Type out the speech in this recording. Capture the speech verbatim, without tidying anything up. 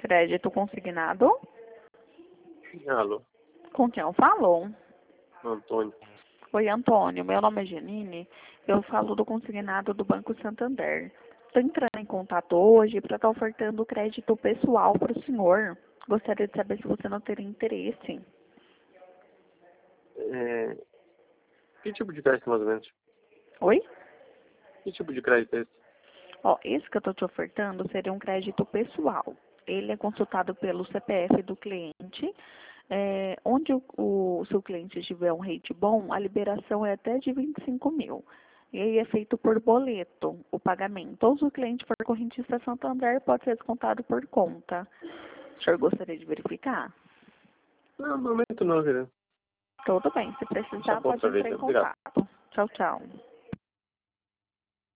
Crédito consignado? Alô, Com quem eu falo? Antônio. Oi, Antônio. Meu nome é Janine. Eu falo do consignado do Banco Santander. Estou entrando em contato hoje para estar ofertando crédito pessoal para o senhor. Gostaria de saber se você não teria interesse. É, que tipo de crédito, mais ou menos? Oi? Que tipo de crédito é esse? Ó, esse que eu estou te ofertando seria um crédito pessoal. Ele é consultado pelo C P F do cliente. É, onde o, o seu cliente tiver um rate bom, a liberação é até de vinte e cinco mil. E aí é feito por boleto, o pagamento. Ou se o cliente for correntista Santander, pode ser descontado por conta. O senhor gostaria de verificar? Não, no momento não, querido. Tudo bem, se Só precisar, para pode outra vez. entrar em Obrigado. contato. Tchau, tchau.